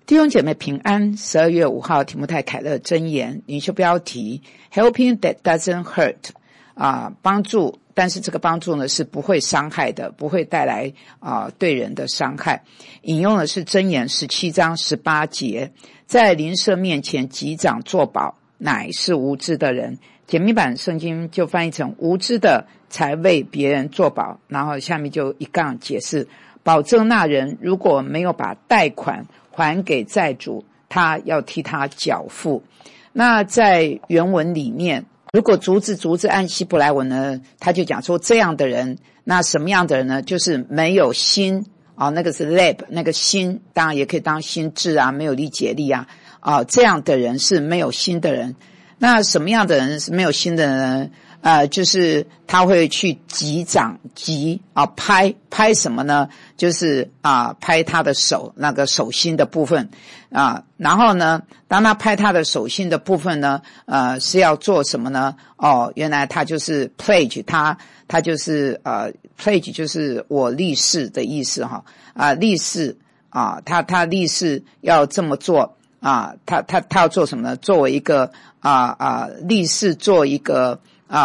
弟兄姐妹平安，12月5号提摩太凯勒箴言领袖标题 Helping that doesn't hurt 帮助，但是这个帮助呢是不会伤害的，不会带来对人的伤害。引用的是箴言17章18节，在邻舍面前击掌作保，乃是无知的人。简明版圣经就翻译成无知的才为别人作保，然后下面就一杠解释，保证那人如果没有把贷款还给债主，他要替他缴付。那在原文里面，如果逐字按希伯来文呢，他就讲说这样的人，那什么样的人呢？就是没有心那个是 lab， 那个心当然也可以当心智没有理解力这样的人是没有心的人。那什么样的人是没有心的人？就是他会去击掌拍什么呢？就是拍他的手，那个手心的部分然后呢，当他拍他的手心的部分呢，是要做什么呢？原来他就是 pledge， 他就是pledge 就是我立誓的意思立誓他立誓要这么做他要做什么呢？作为一个立誓做一个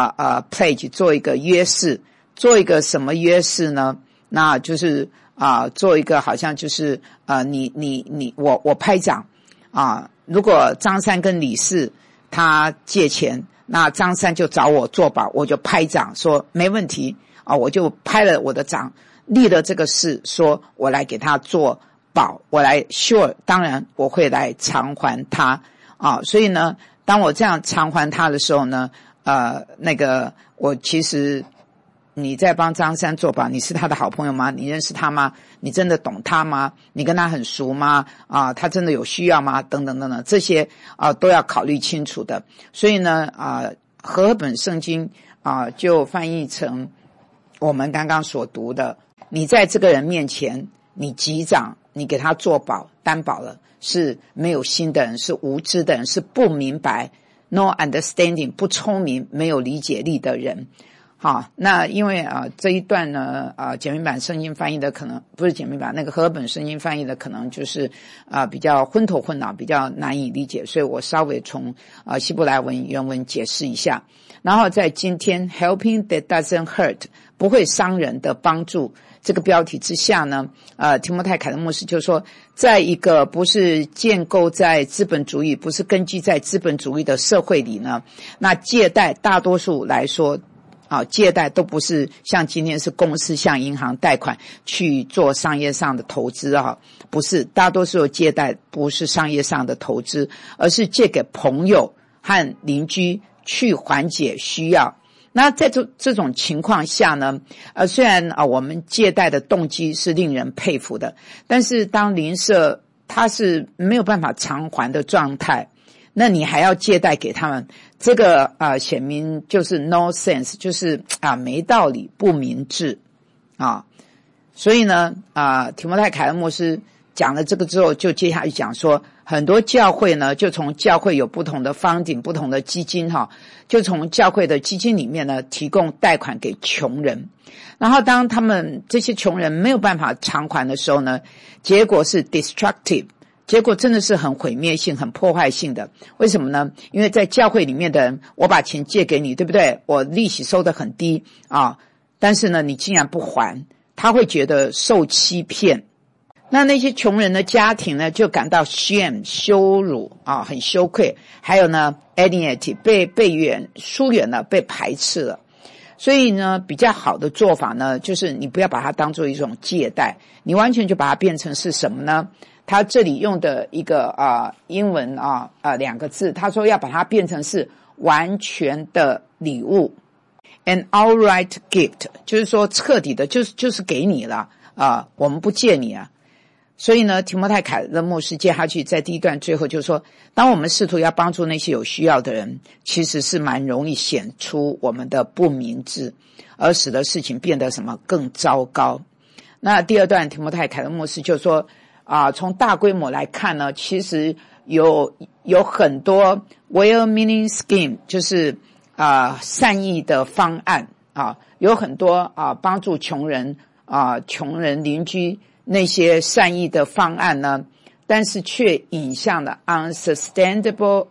pledge， 做一个约誓，做一个什么约誓呢？那就是做一个好像就是我拍掌如果张三跟李四他借钱，那张三就找我作保，我就拍掌说没问题我就拍了我的掌，立了这个誓，说我来给他做保，我来 sure， 当然我会来偿还他所以呢，当我这样偿还他的时候呢，我其实你在帮张三做保，你是他的好朋友吗？你认识他吗？你真的懂他吗？你跟他很熟吗？他真的有需要吗？等等等等，这些都要考虑清楚的。所以呢和合本圣经就翻译成我们刚刚所读的，你在这个人面前你击掌，你给他做保担保了，是没有心的人，是无知的人，是不明白 no understanding， 不聪明没有理解力的人。好，那因为这一段呢简明版圣经翻译的可能不是简明版，那个和合本圣经翻译的可能就是比较昏头昏脑，比较难以理解，所以我稍微从希伯来文原文解释一下。然后在今天 Helping that doesn't hurt， 不会伤人的帮助这个标题之下呢，提摩太凯勒牧师就说，在一个不是建构在资本主义，不是根基在资本主义的社会里呢，那借贷大多数来说借贷都不是像今天是公司向银行贷款去做商业上的投资不是，大多数借贷不是商业上的投资，而是借给朋友和邻居去缓解需要。那在这种情况下呢，虽然我们借贷的动机是令人佩服的，但是当邻舍他是没有办法偿还的状态，那你还要借贷给他们，这个显明就是 no sense， 就是没道理，不明智所以呢提摩太凯勒牧师讲了这个之后，就接下去讲说，很多教会呢，就从教会有不同的funding，不同的基金就从教会的基金里面呢提供贷款给穷人，然后当他们这些穷人没有办法偿还的时候呢，结果是 destructive， 结果真的是很毁灭性，很破坏性的。为什么呢？因为在教会里面的人，我把钱借给你，对不对？我利息收得很低但是呢你竟然不还，他会觉得受欺骗。那些穷人的家庭呢，就感到 shame 羞辱很羞愧，还有呢 alienate 被疏远了，被排斥了。所以呢比较好的做法呢，就是你不要把它当作一种借贷，你完全就把它变成是什么呢？他这里用的一个英文两个字，他说要把它变成是完全的礼物 an outright gift， 就是说彻底的就是给你了我们不借你所以呢提摩太凯勒牧师接下去在第一段最后就说，当我们试图要帮助那些有需要的人，其实是蛮容易显出我们的不明智，而使得事情变得什么更糟糕。那第二段提摩太凯勒牧师就说从大规模来看呢，其实有很多 well-meaning scheme， 就是善意的方案有很多帮助穷人邻居那些善意的方案呢， 但是却引向了 unsustainable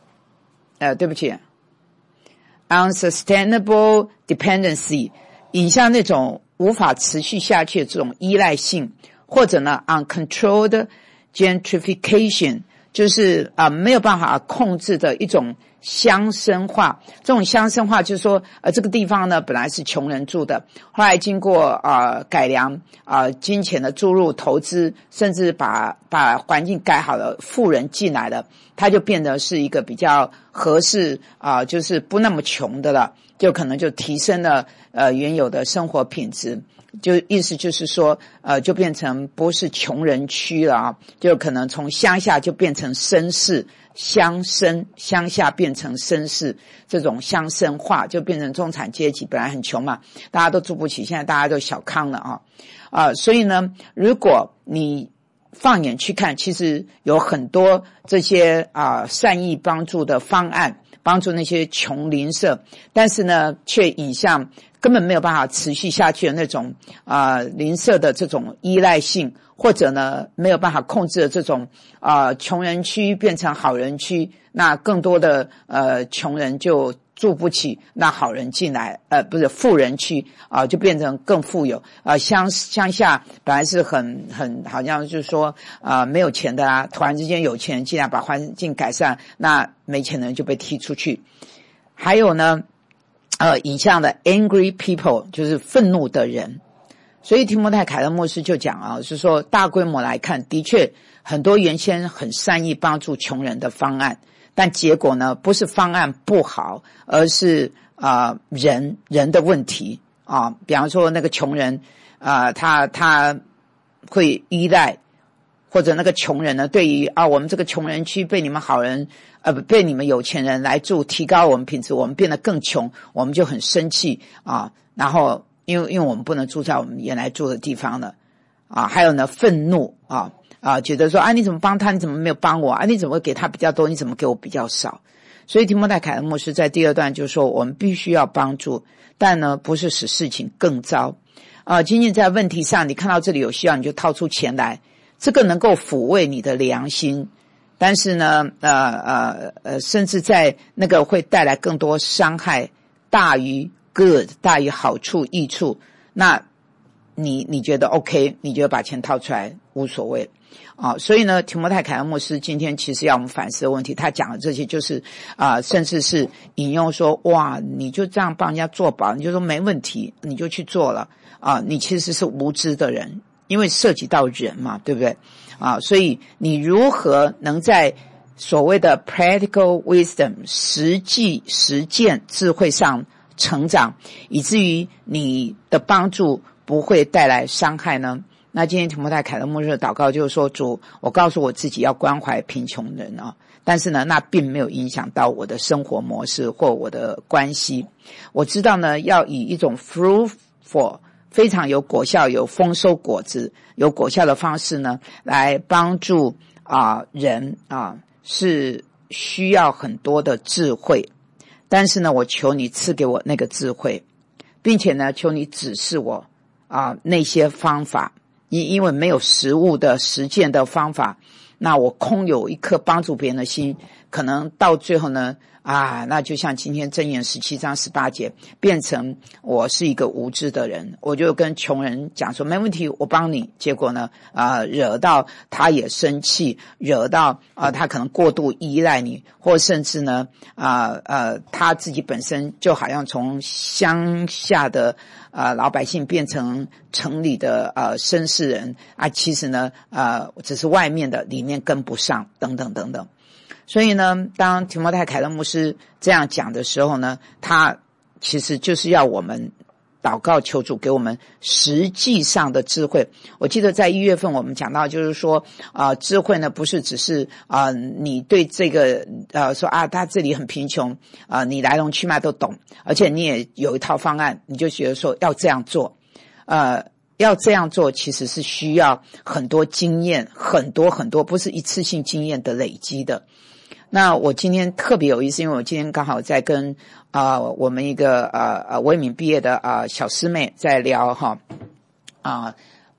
dependency， 引向那种无法持续下去的这种依赖性，或者呢 uncontrolled gentrification， 就是没有办法控制的一种乡绅化。这种乡绅化就是说这个地方呢本来是穷人住的，后来经过改良金钱的注入投资，甚至把环境改好了，富人进来了，它就变得是一个比较合适就是不那么穷的了，就可能就提升了原有的生活品质。就意思就是说就变成不是穷人区了就可能从乡下就变成绅士，乡下变成绅士，这种乡绅化就变成中产阶级，本来很穷嘛，大家都住不起，现在大家都小康了所以呢如果你放眼去看，其实有很多这些善意帮助的方案，帮助那些穷邻舍，但是呢却引向根本没有办法持续下去的那种邻舍的这种依赖性，或者呢没有办法控制的这种穷人区变成好人区，那更多的穷人就住不起，那好人进来不是富人区就变成更富有乡下本来是很好像就是说没有钱的突然之间有钱人进来把环境改善，那没钱的人就被踢出去。还有呢引向的 angry people 就是愤怒的人。所以提摩太凯勒牧师就讲是说大规模来看，的确很多原先很善意帮助穷人的方案，但结果呢不是方案不好，而是人的问题比方说那个穷人他会依赖，或者那个穷人呢对于我们这个穷人区被你们好人被你们有钱人来住，提高我们品质，我们变得更穷，我们就很生气然后因为我们不能住在我们原来住的地方了还有呢愤怒觉得说你怎么帮他，你怎么没有帮我你怎么会给他比较多，你怎么给我比较少。所以提摩太凯勒牧师在第二段就说我们必须要帮助，但呢不是使事情更糟仅仅在问题上你看到这里有需要你就掏出钱来，这个能够抚慰你的良心，但是呢甚至在那个会带来更多伤害大于 good 大于好处益处，那你觉得 OK， 你觉得把钱掏出来无所谓所以呢提摩太凯勒牧师今天其实要我们反思的问题，他讲的这些就是甚至是引用说哇你就这样帮人家做保，你就说没问题你就去做了你其实是无知的人，因为涉及到人嘛，对不对所以你如何能在所谓的 practical wisdom 实际实践智慧上成长，以至于你的帮助不会带来伤害呢？那今天提摩太凯勒牧师的祷告就是说，主，我告诉我自己要关怀贫穷人但是呢那并没有影响到我的生活模式或我的关系。我知道呢要以一种 fruitful 非常有果效有丰收果子有果效的方式呢来帮助人是需要很多的智慧，但是呢我求你赐给我那个智慧，并且呢求你指示我那些方法，因为没有实物的实践的方法，那我空有一颗帮助别人的心，可能到最后呢那就像今天箴言17章18节变成我是一个无知的人，我就跟穷人讲说没问题我帮你，结果呢惹到他也生气，惹到他可能过度依赖你，或甚至呢他自己本身就好像从乡下的老百姓变成城里的绅士人其实呢只是外面的里面跟不上等等等等。所以呢当提摩太凯勒牧师这样讲的时候呢，他其实就是要我们祷告求主给我们实际上的智慧。我记得在1月份我们讲到就是说智慧呢不是只是你对这个说他这里很贫穷你来龙去脉都懂，而且你也有一套方案，你就觉得说要这样做要这样做其实是需要很多经验，很多很多，不是一次性经验的累积的。那我今天特别有意思，因为我今天刚好在跟我们一个微敏毕业的小师妹在聊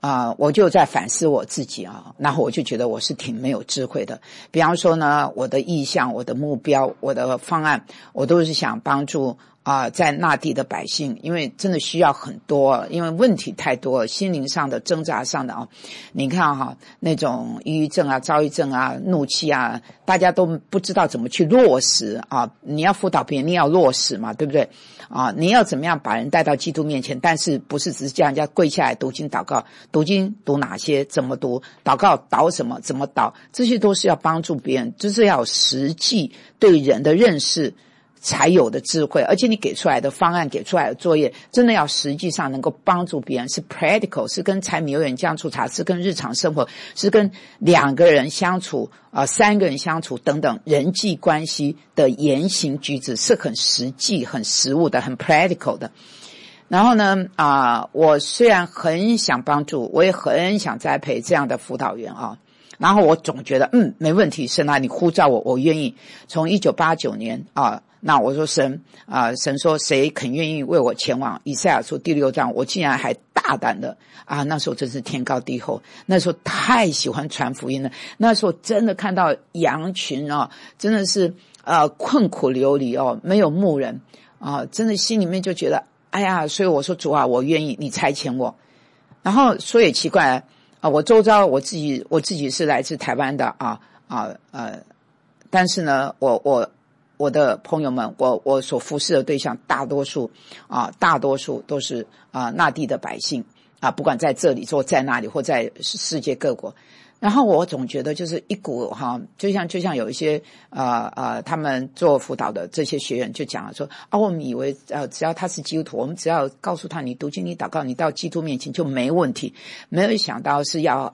我就在反思我自己啊，然后我就觉得我是挺没有智慧的。比方说呢，我的意向、我的目标、我的方案，我都是想帮助在那地的百姓，因为真的需要很多，因为问题太多了，心灵上的挣扎上的你看那种抑郁症啊、躁郁症啊、怒气啊，大家都不知道怎么去落实你要辅导别人，你要落实嘛，对不对？你要怎么样把人带到基督面前，但是不是只是叫人家跪下来读经祷告，读经读哪些，怎么读，祷告祷什么，怎么祷，这些都是要帮助别人，就是要有实际对人的认识才有的智慧，而且你给出来的方案，给出来的作业，真的要实际上能够帮助别人，是 practical， 是跟柴米油盐酱醋茶，是跟日常生活，是跟2个人相处3个人相处等等人际关系的言行举止，是很实际、很实务的，很 practical 的。然后呢我虽然很想帮助，我也很想栽培这样的辅导员然后我总觉得没问题，神啊，你呼召我，我愿意。从1989年那我说神说谁肯愿意为我前往，以赛亚书第6章，我竟然还大胆的那时候真是天高地厚，那时候太喜欢传福音了，那时候真的看到羊群真的是困苦流离没有牧人真的心里面就觉得哎呀，所以我说主啊，我愿意，你差遣我。然后说也奇怪我周遭我自己是来自台湾的但是呢我的朋友们，我所服侍的对象大多数都是那地的百姓不管在这里或在那里或在世界各国。然后我总觉得就是一股就像有一些他们做辅导的这些学员就讲了说我们以为只要他是基督徒，我们只要告诉他你读经你祷告你到基督面前就没问题，没有想到是要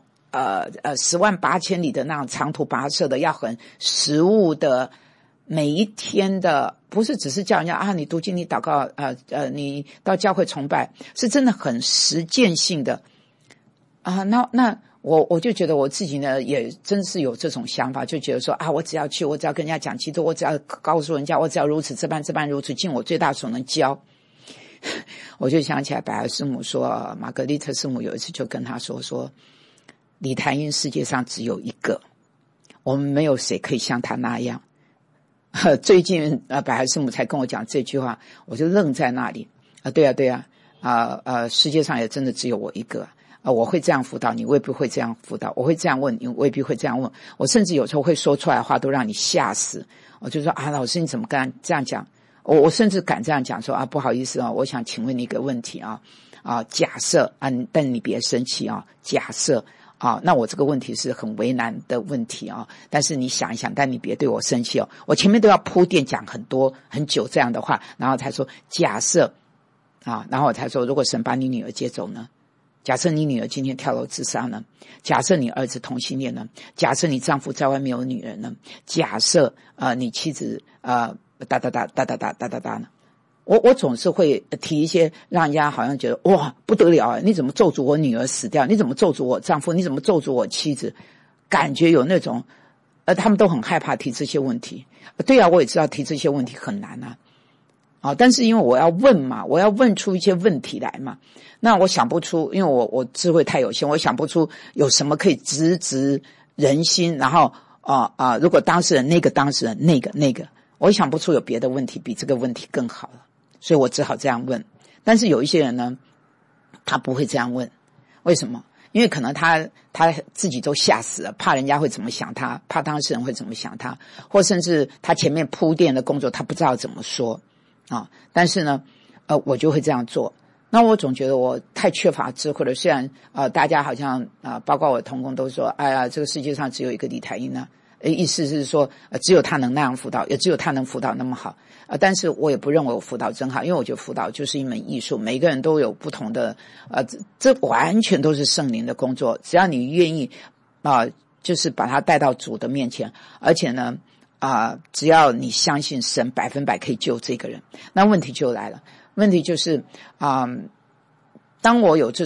10万8千里的那样长途跋涉的，要很实务的，每一天的，不是只是叫人家你读经你祷告你到教会崇拜，是真的很实践性的那我就觉得我自己呢也真是有这种想法，就觉得说我只要去，我只要跟人家讲基督，我只要告诉人家，我只要如此这般如此，尽我最大所能教。我就想起来百合师母说，玛格丽特师母有一次就跟他说李潭英世界上只有一个，我们没有谁可以像他那样。最近百合师母才跟我讲这句话，我就愣在那里对啊世界上也真的只有我一个我会这样辅导你，未必会这样辅导，我会这样问你，未必会这样问，我甚至有时候会说出来的话都让你吓死。我就说老师你怎么敢这样讲，我甚至敢这样讲说不好意思我想请问你一个问题假设但你别生气假设那我这个问题是很为难的问题但是你想一想，但你别对我生气我前面都要铺垫讲很多很久这样的话，然后才说假设然后我才说如果神把你女儿接走呢，假设你女儿今天跳楼自杀呢，假设你儿子同性恋呢，假设你丈夫在外面有女人呢，假设你妻子哒呢，我总是会提一些让人家好像觉得哇不得了你怎么咒诅我女儿死掉，你怎么咒诅我丈夫，你怎么咒诅我妻子，感觉有那种他们都很害怕提这些问题。对我也知道提这些问题很难但是因为我要问嘛，我要问出一些问题来嘛，那我想不出，因为我智慧太有限，我想不出有什么可以直指人心，然后如果当事人那个当事人那个我想不出有别的问题比这个问题更好了，所以我只好这样问。但是有一些人呢他不会这样问，为什么？因为可能他自己都吓死了，怕人家会怎么想他，怕当事人会怎么想他，或甚至他前面铺垫的工作他不知道怎么说但是呢我就会这样做。那我总觉得我太缺乏智慧了，虽然大家好像包括我的同工都说哎呀这个世界上只有一个李台英呢，意思是说只有他能那样辅导，也只有他能辅导那么好但是我也不认为我辅导真好，因为我觉得辅导就是一门艺术，每个人都有不同的这完全都是圣灵的工作，只要你愿意就是把他带到主的面前，而且呢只要你相信神100%可以救这个人。那问题就来了，问题就是当我有这种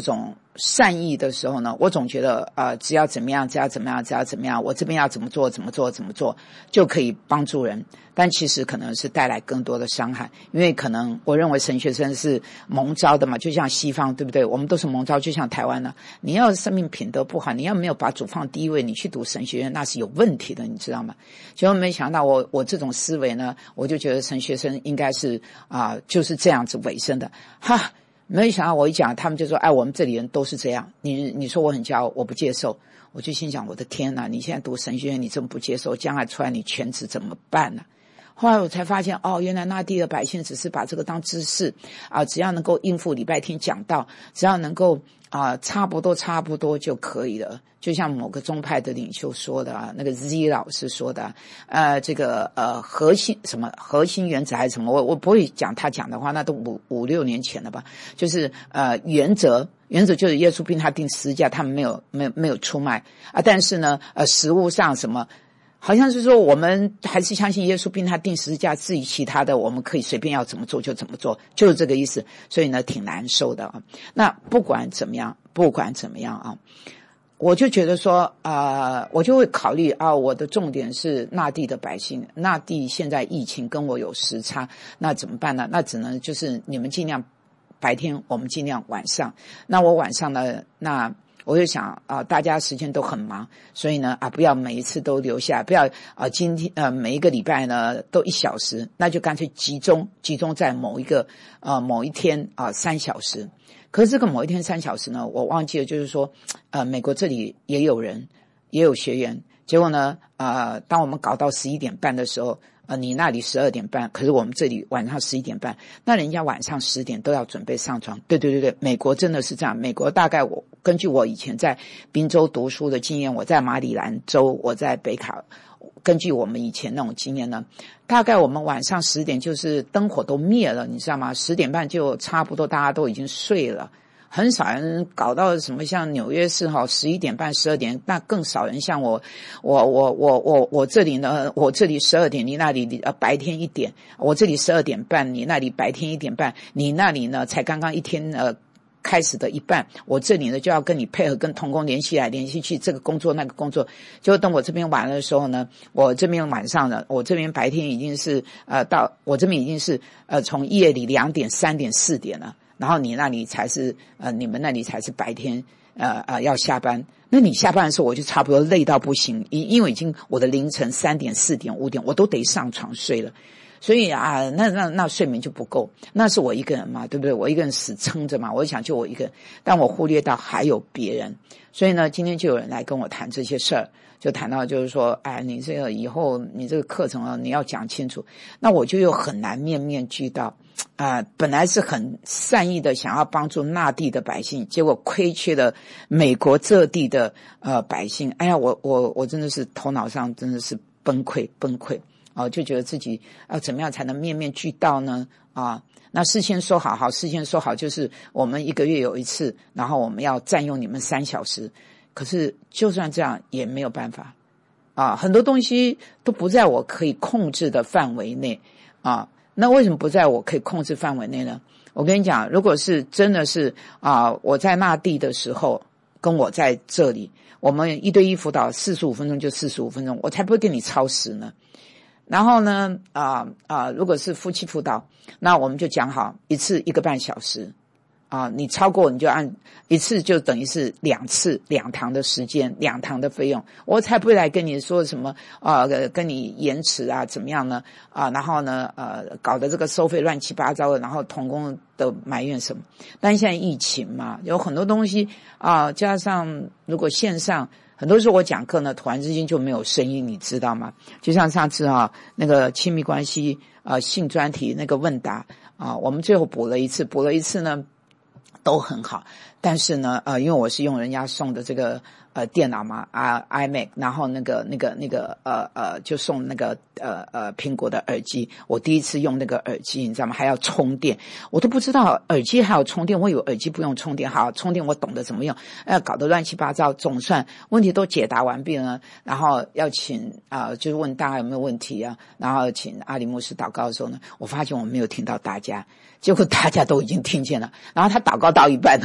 善意的时候呢，我总觉得只要怎么样，我这边要怎么做就可以帮助人，但其实可能是带来更多的伤害，因为可能我认为神学生是蒙召的嘛，就像西方对不对？我们都是蒙召，就像台湾呢，你要生命品德不好，你要没有把主放第一位，你去读神学院那是有问题的，你知道吗？结果没想到我这种思维呢，我就觉得神学生应该是就是这样子委身的哈。没想到我一讲，他们就说：“哎，我们这里人都是这样。你说我很骄傲，我不接受。”我就心想：“我的天哪！你现在读神学院，你这么不接受，将来出来你全职怎么办呢？”后来我才发现，原来那地的百姓只是把这个当知识只要能够应付礼拜天讲道，只要能够差不多就可以了。就像某个宗派的领袖说的那个 Z 老师说的这个核心原则还是什么，我不会讲他讲的话，那都五六年前了吧。就是原则就是耶稣并他定十字架，他们没有出卖但是呢实务上什么。好像是说我们还是相信耶稣并他定十字架，至于其他的我们可以随便要怎么做就怎么做，就是这个意思。所以呢挺难受的那不管怎么样我就觉得说我就会考虑我的重点是那地的百姓，那地现在疫情跟我有时差，那怎么办呢？那只能就是你们尽量白天，我们尽量晚上。那我晚上呢，那我就想大家时间都很忙，所以呢不要每一次都留下，不要今天每一个礼拜呢都1小时，那就干脆集中在某一天3小时。可是这个某一天3小时呢，我忘记了，就是说美国这里也有人也有学员，结果呢当我们搞到11点半的时候你那里12点半，可是我们这里晚上11点半，那人家晚上10点都要准备上床。对，美国真的是这样。美国大概根据我以前在宾州读书的经验，我在马里兰州，我在北卡，根据我们以前那种经验呢，大概我们晚上10点就是灯火都灭了，你知道吗？10点半就差不多大家都已经睡了。很少人搞到什么像纽约市11点半12点，那更少人像我这里呢，我这里12点，你那里白天1点，我这里12点半，你那里白天1点半，你那里呢才刚刚一天开始的一半，我这里呢就要跟你配合，跟同工联系来联系去，这个工作那个工作。就等我这边完了的时候呢，我这边晚上呢，我这边白天已经是到我这边已经是从夜里2点3点4点了。然后你那里才是你们那里才是白天要下班。那你下班的时候我就差不多累到不行，因为已经我的凌晨3点4点5点我都得上床睡了。所以那睡眠就不够。那是我一个人嘛，对不对？我一个人死撑着嘛，我想就我一个人，但我忽略到还有别人。所以呢今天就有人来跟我谈这些事儿，就谈到就是说你这个以后你这个课程你要讲清楚。那我就又很难面面俱到本来是很善意的想要帮助那地的百姓，结果亏缺了美国这地的百姓。哎呀，我真的是头脑上真的是崩溃就觉得自己怎么样才能面面俱到呢那事先说好就是我们1个月有一次，然后我们要占用你们3小时。可是就算这样也没有办法很多东西都不在我可以控制的范围内那为什么不在我可以控制范围内呢？我跟你讲，如果是真的是我在那地的时候跟我在这里，我们1对1辅导45分钟就45分钟，我才不会跟你超时呢。然后呢如果是夫妻辅导，那我们就讲好一次1个半小时你超过你就按一次，就等于是2次2堂的时间2堂的费用，我才不会来跟你说什么跟你延迟怎么样呢然后呢搞得这个收费乱七八糟的，然后同工的埋怨什么。但现在疫情嘛，有很多东西加上如果线上，很多时候我讲课呢突然之间就没有声音，你知道吗？就像上次那个亲密关系性专题那个问答我们最后补了一次呢都很好。但是呢因为我是用人家送的这个电脑嘛iMac， 然后那个就送那个苹果的耳机。我第一次用那个耳机，你知道吗？还要充电，我都不知道耳机还有充电，我以为耳机不用充电。好，充电我懂得怎么用搞得乱七八糟。总算问题都解答完毕了，然后要请就是问大家有没有问题然后请阿里牧师祷告的时候呢，我发现我没有听到大家，结果大家都已经听见了。然后他祷告到一半呢，我竟然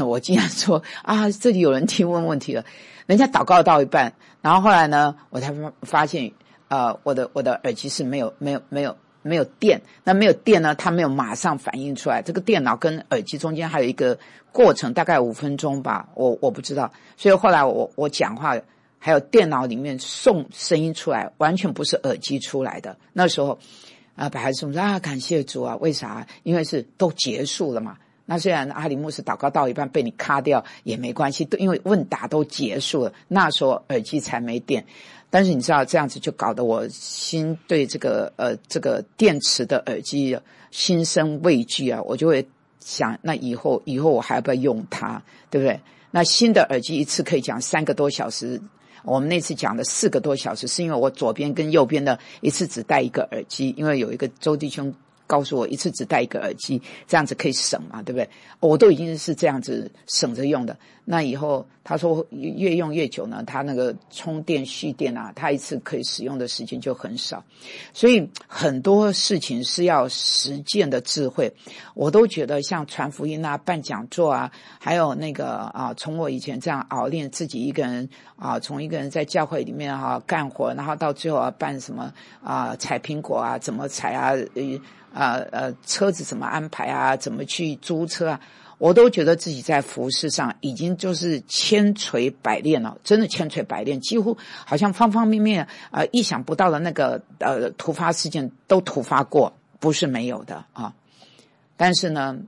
说啊，这里有人提问问题了，人家祷告到一半，然后后来呢，我才发现我的耳机是没有电，那没有电呢，它没有马上反应出来，这个电脑跟耳机中间还有一个过程，大概5分钟吧，我不知道，所以后来我讲话还有电脑里面送声音出来，完全不是耳机出来的。那时候百孩子说感谢主啊，为啥？因为是都结束了嘛。那虽然阿里牧师祷告到一半被你卡掉也没关系，因为问答都结束了，那时候耳机才没电。但是你知道这样子就搞得我心对这个电池的耳机心生畏惧啊，我就会想那以后我还要不要用它，对不对？那新的耳机一次可以讲3个多小时，我们那次讲的4个多小时是因为我左边跟右边的一次只带一个耳机，因为有一个周弟兄告诉我一次只带一个耳机，这样子可以省嘛，对不对？我都已经是这样子省着用的。那以后他说越用越久呢，他那个充电蓄电啊，他一次可以使用的时间就很少。所以很多事情是要实践的智慧。我都觉得像传福音啊，办讲座啊，还有那个从我以前这样熬练自己一个人从一个人在教会里面干活，然后到最后办什么采苹果啊，怎么采车子怎么安排啊，怎么去租车啊，我都觉得自己在服事上已经就是千锤百炼了，真的千锤百炼，几乎好像方方面面意想不到的那个突发事件都突发过，不是没有的啊。但是呢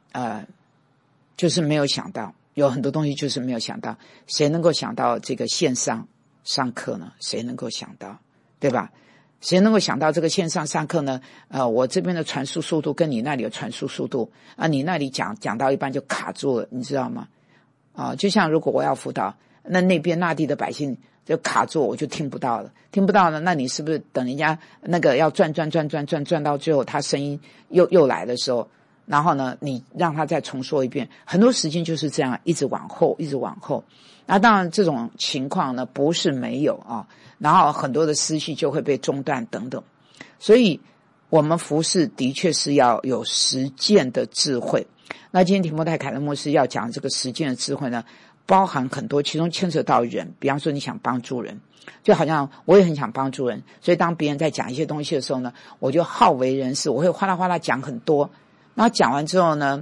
就是没有想到，有很多东西就是没有想到，谁能够想到这个线上上课呢？谁能够想到，对吧？谁能够想到这个线上上课呢？我这边的传输速度跟你那里的传输速度你那里讲到一半就卡住了，你知道吗？就像如果我要辅导，那边那地的百姓就卡住，我就听不到了，那你是不是等人家那个要转到最后，他声音又来的时候，然后呢，你让他再重说一遍，很多时间就是这样，一直往后。那当然这种情况呢不是没有然后很多的思绪就会被中断等等。所以我们服事的确是要有实践的智慧。那今天提摩太凯勒牧师要讲这个实践的智慧呢，包含很多，其中牵扯到人，比方说你想帮助人，就好像我也很想帮助人，所以当别人在讲一些东西的时候呢，我就好为人师，我会哗啦哗啦讲很多，然后讲完之后呢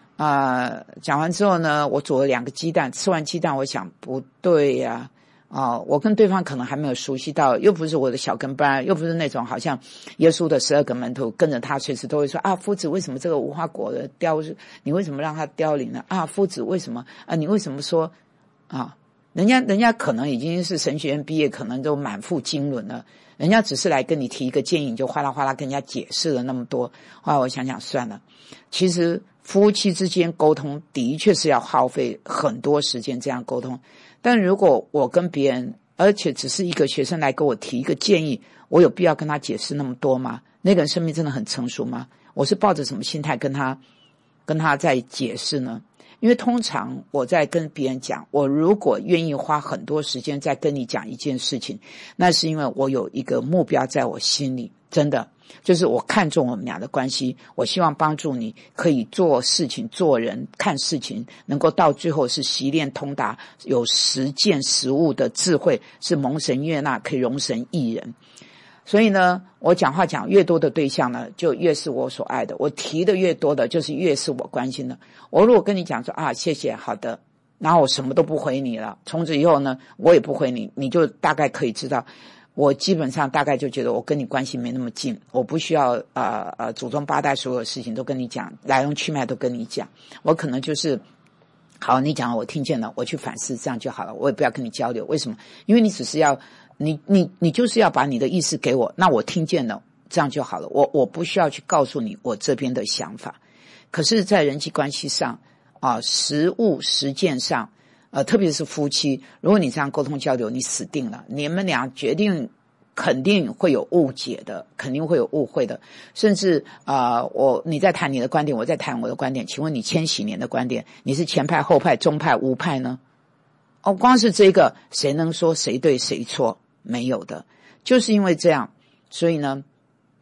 我煮了2个鸡蛋，吃完鸡蛋我想不对呀我跟对方可能还没有熟悉到，又不是我的小跟班，又不是那种好像耶稣的12个门徒跟着他随时都会说夫子为什么这个无花果的凋，你为什么让它凋零呢？夫子为什么你为什么说人家可能已经是神学院毕业，可能都满腹经纶了，人家只是来跟你提一个建议，你就哗啦哗啦跟人家解释了那么多。后来我想想算了，其实夫妻之间沟通的确是要耗费很多时间这样沟通，但如果我跟别人，而且只是一个学生来给我提一个建议，我有必要跟他解释那么多吗？那个人生命真的很成熟吗？我是抱着什么心态跟他在解释呢？因为通常我在跟别人讲，我如果愿意花很多时间在跟你讲一件事情，那是因为我有一个目标在我心里，真的就是我看重我们俩的关系，我希望帮助你可以做事情做人看事情能够到最后是习练通达，有实践实务的智慧，是蒙神悦纳，可以容神益人。所以呢，我讲话讲越多的对象呢，就越是我所爱的，我提的越多的就是越是我关心的。我如果跟你讲说谢谢好的，然后我什么都不回你了，从此以后呢我也不回你，你就大概可以知道我基本上大概就觉得我跟你关系没那么近，我不需要祖宗八代所有事情都跟你讲，来龙去脉都跟你讲，我可能就是好，你讲了我听见了，我去反思，这样就好了，我也不要跟你交流。为什么？因为你只是要你就是要把你的意思给我，那我听见了，这样就好了，我不需要去告诉你我这边的想法。可是在人际关系上实务实践上特别是夫妻，如果你这样沟通交流，你死定了，你们俩肯定会有误解的，肯定会有误会的，甚至你在谈你的观点，我在谈我的观点，请问你千禧年的观点，你是前派后派中派无派呢？光是这个谁能说谁对谁错？没有的。就是因为这样，所以呢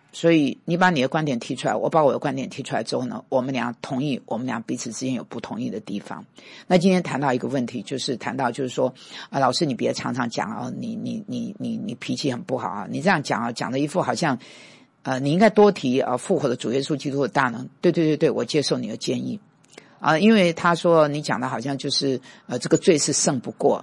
所以你把你的观点提出来，我把我的观点提出来之后呢，我们俩同意，我们俩彼此之间有不同意的地方。那今天谈到一个问题，就是谈到就是说老师你别常常讲啊，你脾气很不好啊，你这样讲啊，讲的一副好像你应该多提复活的主耶稣基督的大能。对，我接受你的建议因为他说你讲的好像就是这个罪是胜不过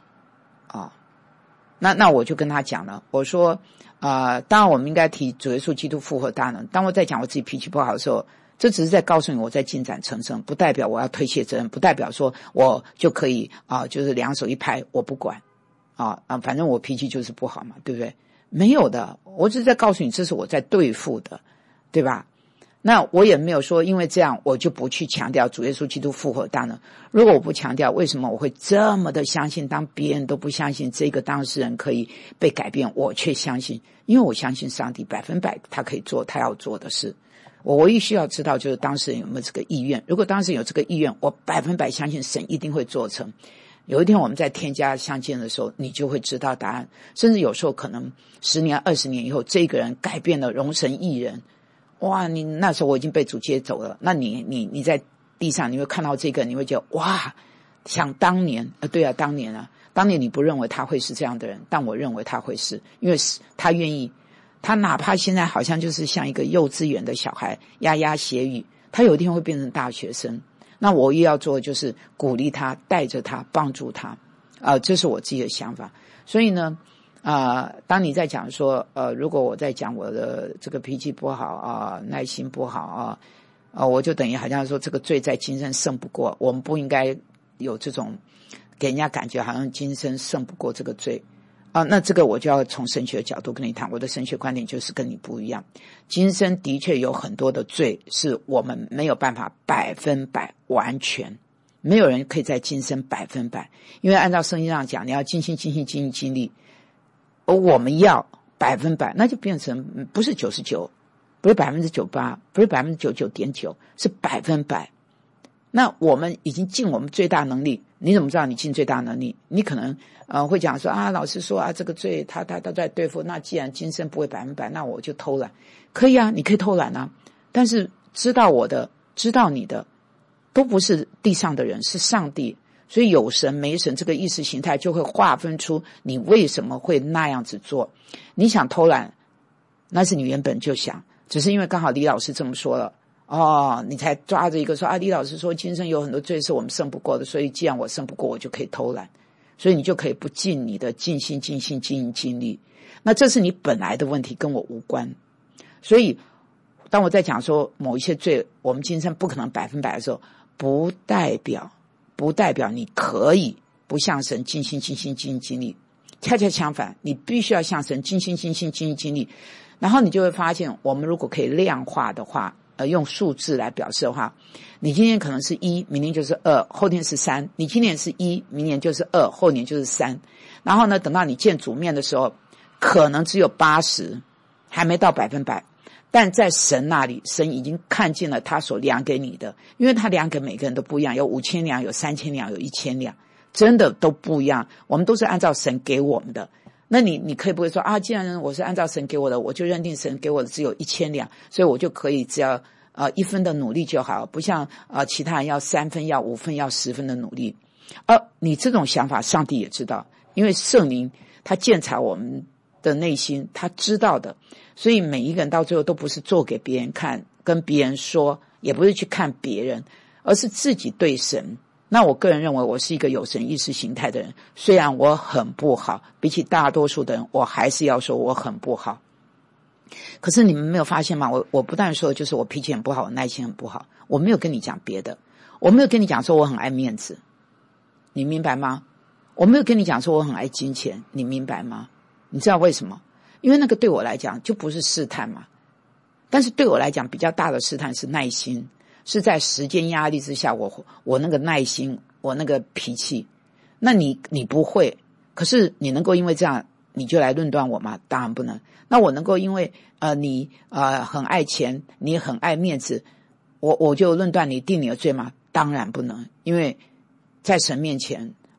那我就跟他讲了，我说当然我们应该提主耶稣基督复活大能。当我在讲我自己脾气不好的时候，这只是在告诉你我在进展成圣，不代表我要推卸责任，不代表说我就可以就是两手一拍我不管反正我脾气就是不好嘛，对不对？没有的，我只是在告诉你这是我在对付的，对吧？那我也没有说因为这样我就不去强调主耶稣基督复活大能。如果我不强调，为什么我会这么的相信？当别人都不相信这个当事人可以被改变，我却相信，因为我相信上帝100%他可以做他要做的事。我唯一需要知道就是当事人有没有这个意愿。如果当事人有这个意愿，我100%相信神一定会做成。有一天我们在添加相见的时候，你就会知道答案。甚至有时候可能10年20年以后，这个人改变了，荣神益人，哇，你那时候我已经被主接走了，那你在地上你会看到这个，你会觉得哇，想当年对啊，当年你不认为他会是这样的人，但我认为他会是，因为他愿意，他哪怕现在好像就是像一个幼稚园的小孩牙牙学语，他有一天会变成大学生。那我也要做的就是鼓励他，带着他，帮助他这是我自己的想法。所以呢当你在讲说如果我在讲我的这个脾气不好耐心不好我就等于好像说这个罪在今生胜不过，我们不应该有这种给人家感觉好像今生胜不过这个罪那这个我就要从神学的角度跟你谈。我的神学观点就是跟你不一样，今生的确有很多的罪是我们没有办法100%完全，没有人可以在今生100%，因为按照圣经上讲，你要尽心尽心尽心尽力，而我们要100%，那就变成不是99%，不是98%，不是99.9%，是100%。那我们已经尽我们最大能力，你怎么知道你尽最大能力？你可能会讲说老师说这个罪他在对付，那既然今生不会100%，那我就偷懒。可以啊，你可以偷懒啊，但是知道我的，知道你的，都不是地上的人，是上帝。所以有神没神这个意识形态就会划分出你为什么会那样子做。你想偷懒，那是你原本就想，只是因为刚好李老师这么说了你才抓着一个说李老师说今生有很多罪是我们胜不过的，所以既然我胜不过，我就可以偷懒，所以你就可以不尽你的尽心尽心尽心尽力。那这是你本来的问题，跟我无关。所以当我在讲说某一些罪我们今生不可能100%的时候，不代表你可以不向神尽心尽心尽心尽力，恰恰相反，你必须要向神尽心尽心尽心尽力。然后你就会发现，我们如果可以量化的话用数字来表示的话，你今天可能是1，明年就是2，后天是3，你今年是1，明年就是2，后年就是3。然后呢，等到你见主面的时候，可能只有80%，还没到100%。但在神那里，神已经看见了他所量给你的，因为他量给每个人都不一样，有5000两，有3000两，有1000两，真的都不一样。我们都是按照神给我们的。那你可以不会说既然我是按照神给我的，我就认定神给我的只有1000两，所以我就可以只要1分的努力就好，不像其他人要3分，要5分，要10分的努力。你这种想法上帝也知道，因为圣灵他鉴察我们的内心，他知道的。所以每一个人到最后都不是做给别人看，跟别人说，也不是去看别人，而是自己对神。那我个人认为我是一个有神意识形态的人，虽然我很不好，比起大多数的人，我还是要说我很不好。可是你们没有发现吗？我不但说就是我脾气很不好，我耐心很不好，我没有跟你讲别的，我没有跟你讲说我很爱面子，你明白吗？我没有跟你讲说我很爱金钱，你明白吗？你知道为什么？因为那个对我来讲就不是试探嘛。但是对我来讲比较大的试探是耐心，是在时间压力之下，我那个耐心，我那个脾气。那你不会，可是你能够因为这样你就来论断我吗？当然不能。那我能够因为你很爱钱，你很爱面子，我就论断你定你的罪吗？当然不能。因为在神面前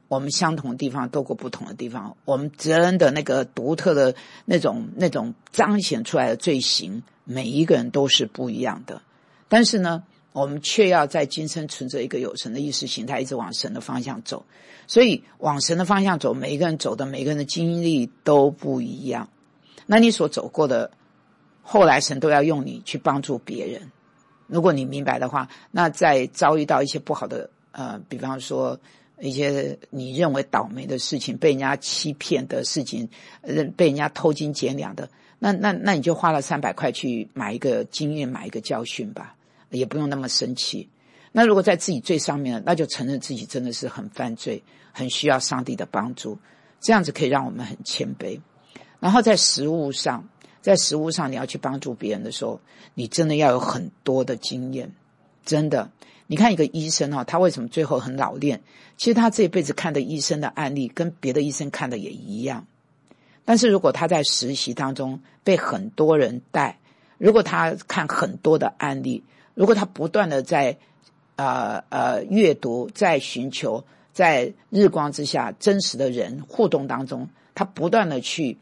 我们相同的地方多过不同的地方，我们真的那个独特的那种彰显出来的罪行，每一个人都是不一样的。但是呢，我们却要在今生存着一个有神的意识形态，一直往神的方向走。所以往神的方向走，每一个人走的，每一个人的经历都不一样。那你所走过的，后来神都要用你去帮助别人。如果你明白的话，那在遭遇到一些不好的比方说一些你认为倒霉的事情，被人家欺骗的事情，被人家偷斤减两的，那你就花了300块去买一个经验，买一个教训吧，也不用那么生气。那如果在自己最上面，那就承认自己真的是很犯罪，很需要上帝的帮助，这样子可以让我们很谦卑。然后在实务上你要去帮助别人的时候，你真的要有很多的经验，真的。你看一个医生他为什么最后很老练？其实他这一辈子看的医生的案例跟别的医生看的也一样。但是如果他在实习当中被很多人带，如果他看很多的案例，如果他不断的在阅读，在寻求，在日光之下真实的人互动当中，他不断的去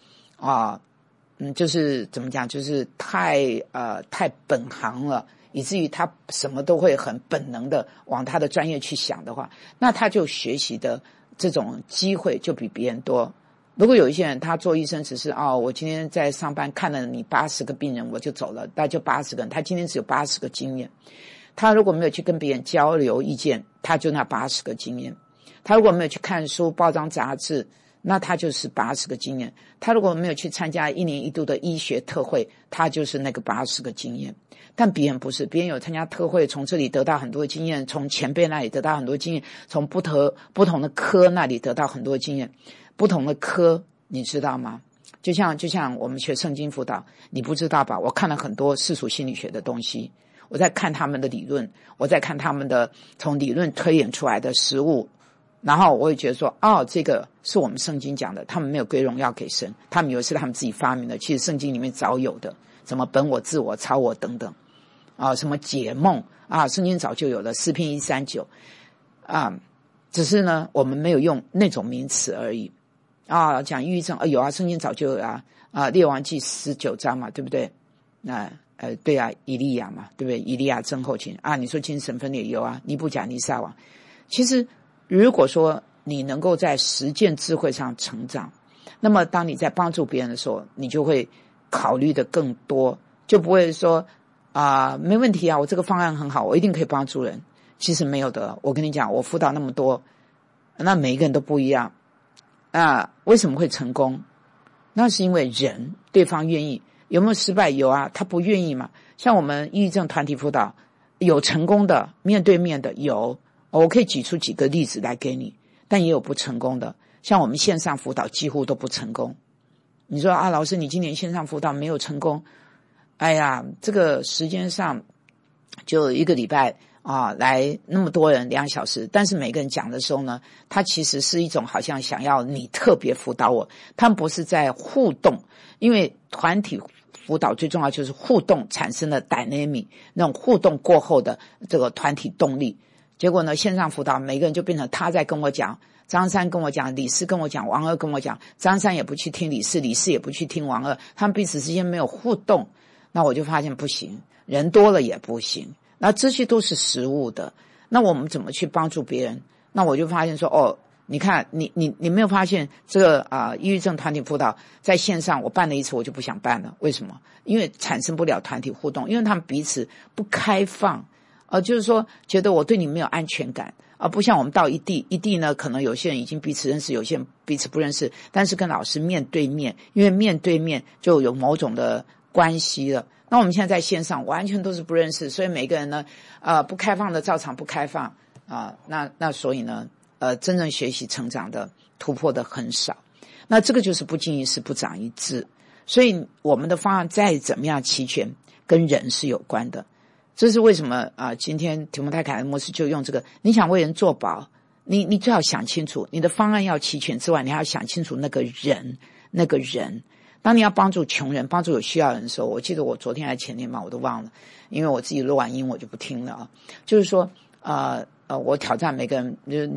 就是怎么讲，就是太本行了，以至于他什么都会很本能的往他的专业去想的话，那他就学习的这种机会就比别人多。如果有一些人他做医生只是我今天在上班看了你80个病人我就走了，那就80个人，他今天只有80个经验。他如果没有去跟别人交流意见，他就那80个经验。他如果没有去看书报章杂志，那他就是80个经验。他如果没有去参加1年1度的医学特会，他就是那个80个经验。但别人不是，别人有参加特会，从这里得到很多经验，从前辈那里得到很多经验，从不同的科那里得到很多经验。不同的科你知道吗？就像我们学圣经辅导，你不知道吧？我看了很多世俗心理学的东西，我在看他们的理论，我在看他们的从理论推演出来的实务，然后我也觉得说这个是我们圣经讲的，他们没有归荣耀给神，他们以为是他们自己发明的，其实圣经里面早有的，什么本我、自我、超我等等什么解梦圣经早就有了，诗篇139只是呢我们没有用那种名词而已讲抑郁症有圣经早就有列王记19章嘛，对不对？对以利亚嘛，对不对？以利亚症候群你说精神分裂有尼布甲尼撒王。其实如果说你能够在实践智慧上成长，那么当你在帮助别人的时候，你就会考虑的更多，就不会说没问题我这个方案很好，我一定可以帮助人。其实没有的，我跟你讲，我辅导那么多，那每一个人都不一样。为什么会成功？那是因为对方愿意。有没有失败？有他不愿意嘛。像我们抑郁症团体辅导，有成功的面对面的有，我可以举出几个例子来给你，但也有不成功的。像我们线上辅导几乎都不成功。你说老师你今年线上辅导没有成功，这个时间上就1个礼拜来那么多人2小时，但是每个人讲的时候呢，他其实是一种好像想要你特别辅导我，他们不是在互动。因为团体辅导最重要就是互动产生的 dynamic， 那种互动过后的这个团体动力。结果呢，线上辅导每个人就变成他在跟我讲，张三跟我讲，李四跟我讲，王二跟我讲，张三也不去听李四，李四也不去听王二，他们彼此之间没有互动。那我就发现不行，人多了也不行。那这些都是实务的，那我们怎么去帮助别人？那我就发现说你看你没有发现这个抑郁症团体辅导在线上我办了一次我就不想办了。为什么？因为产生不了团体互动，因为他们彼此不开放就是说觉得我对你没有安全感不像我们到一地呢，可能有些人已经彼此认识，有些人彼此不认识，但是跟老师面对面，因为面对面就有某种的关系了。那我们现在在线上完全都是不认识，所以每个人呢不开放的照常不开放那所以呢真正学习成长的突破的很少。那这个就是不经一事不长一智。所以我们的方案再怎么样齐全，跟人是有关的。这是为什么今天提摩太凯恩牧师就用这个，你想为人做保，你最好想清楚，你的方案要齐全之外，你还要想清楚那个人。当你要帮助穷人，帮助有需要的人的时候，我记得我昨天还前天嘛，我都忘了，因为我自己录完音我就不听了就是说我挑战每个人，你就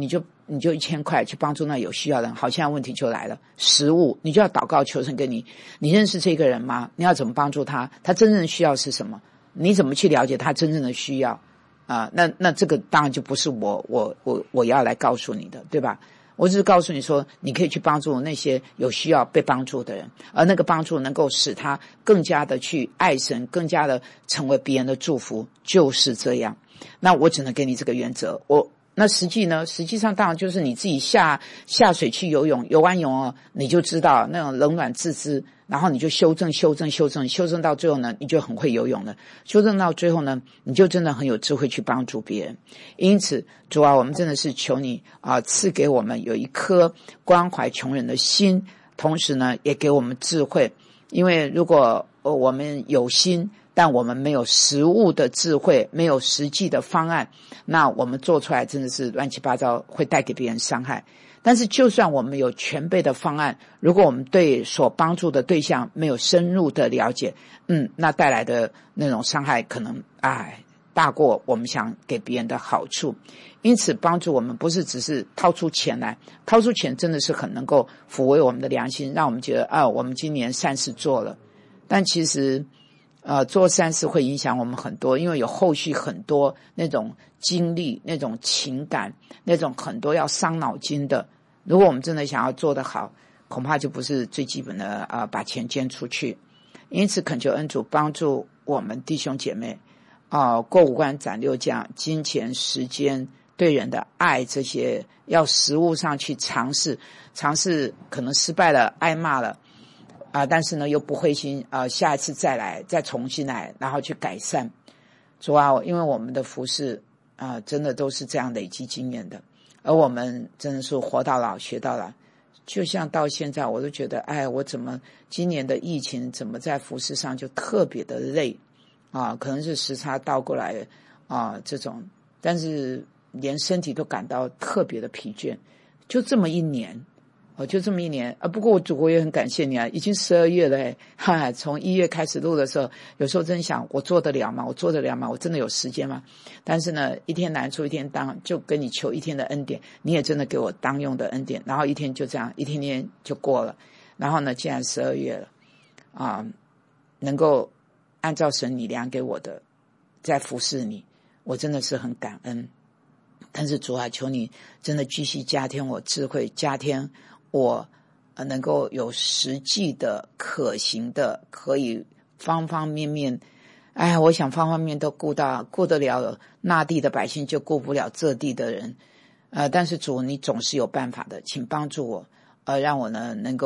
你就1000块去帮助那有需要的人。好，现在问题就来了，食物你就要祷告求神给你认识这个人吗？你要怎么帮助他？他真正的需要是什么？你怎么去了解他真正的需要啊？那这个当然就不是我要来告诉你的，对吧？我只是告诉你说，你可以去帮助那些有需要被帮助的人，而那个帮助能够使他更加的去爱神，更加的成为别人的祝福，就是这样。那我只能给你这个原则。那实际上当然就是你自己下水去游泳，游完泳你就知道那种冷暖自知，然后你就修正到最后呢，你就很会游泳了。修正到最后呢，你就真的很有智慧去帮助别人。因此主啊，我们真的是求你赐给我们有一颗关怀穷人的心，同时呢也给我们智慧。因为如果我们有心，但我们没有实物的智慧，没有实际的方案，那我们做出来真的是乱七八糟，会带给别人伤害。但是就算我们有全备的方案，如果我们对所帮助的对象没有深入的了解，那带来的那种伤害可能大过我们想给别人的好处。因此帮助我们不是只是掏出钱来，掏出钱真的是很能够抚慰我们的良心，让我们觉得我们今年善事做了。但其实做善事会影响我们很多，因为有后续很多那种经历，那种情感，那种很多要伤脑筋的。如果我们真的想要做得好，恐怕就不是最基本的把钱捐出去。因此恳求恩主帮助我们弟兄姐妹过五关斩六将，金钱时间对人的爱，这些要实务上去尝试，可能失败了，挨骂了但是呢又不灰心下一次再来，再重新来，然后去改善。主啊，因为我们的服事真的都是这样累积经验的，而我们真的是活到老学到老。就像到现在我都觉得我怎么今年的疫情怎么在服事上就特别的累可能是时差倒过来这种，但是连身体都感到特别的疲倦。就这么一年不过我也很感谢你已经12月了从1月开始录的时候，有时候真想我做得了吗？我真的有时间吗？但是呢，一天难处一天当，就跟你求一天的恩典，你也真的给我当用的恩典，然后一天就这样一天天就过了。然后呢，既然12月了能够按照神你量给我的在服侍你，我真的是很感恩。但是主啊，求你真的继续加添我智慧，加添我能够有实际的可行的，可以方方面面我想方方面面都顾得了那地的百姓，就顾不了这地的人但是主你总是有办法的，请帮助我让我呢能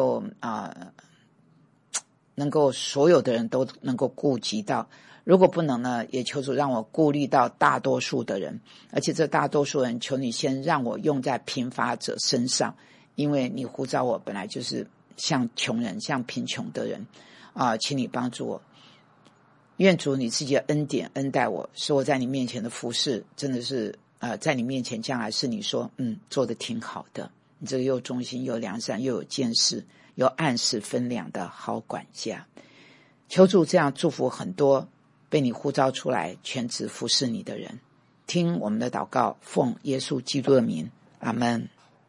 够所有的人都能够顾及到。如果不能呢，也求主让我顾虑到大多数的人，而且这大多数人求你先让我用在贫乏者身上，因为你呼召我本来就是像穷人，像贫穷的人请你帮助我。愿主你自己的恩典恩待我，使我在你面前的服事真的是在你面前将来是你说做得挺好的，你这个又忠心又良善又有见识又按时分粮的好管家。求主这样祝福很多被你呼召出来全职服侍你的人。听我们的祷告，奉耶稣基督的名，阿们。